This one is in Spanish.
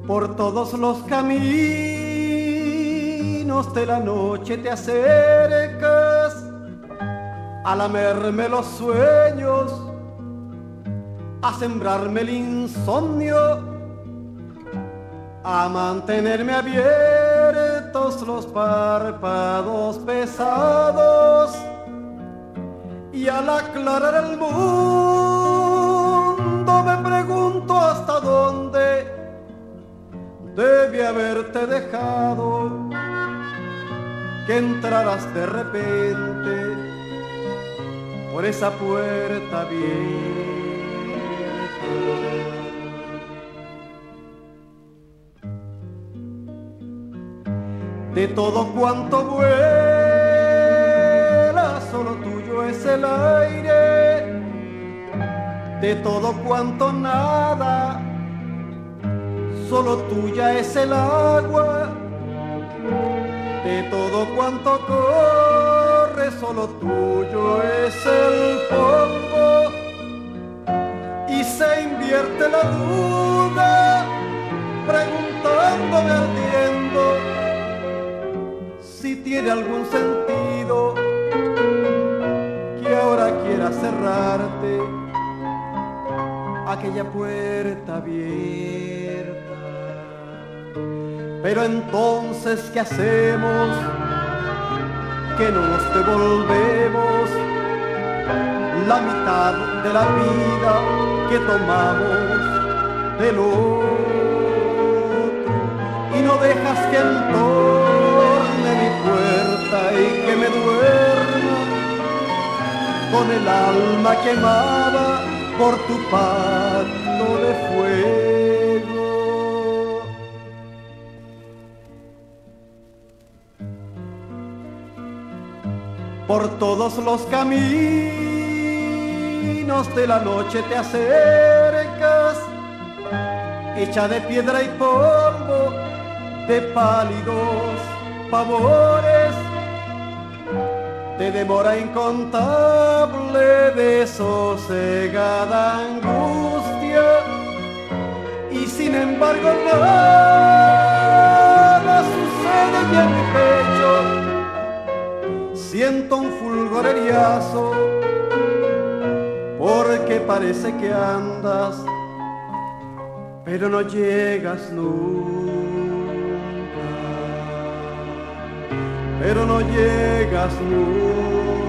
Por todos los caminos de la noche te acercas a lamerme los sueños, a sembrarme el insomnio, a mantenerme abiertos los párpados pesados, y al aclarar el mundo me pregunto hasta dónde debe haberte dejado, que entrarás de repente por esa puerta abierta. De todo cuanto vuela, solo tuyo es el aire. De todo cuanto nada, solo tuya es el agua. De todo cuanto corre, solo tuyo es el polvo. Y se invierte la duda, preguntándome ardiendo si tiene algún sentido que ahora quiera cerrarte aquella puerta abierta. Pero entonces, ¿qué hacemos? Que nos devolvemos la mitad de la vida que tomamos del otro, y no dejas que entorne mi puerta y que me duerma con el alma quemada por tu pacto de fuego. Por todos los caminos de la noche te acercas, hecha de piedra y polvo, de pálidos pavores, de demora incontable, de sosegada angustia, y sin embargo nada sucede y en mi pecho siento un fulgoreriazo, porque parece que andas, pero no llegas nunca, pero no llegas nunca.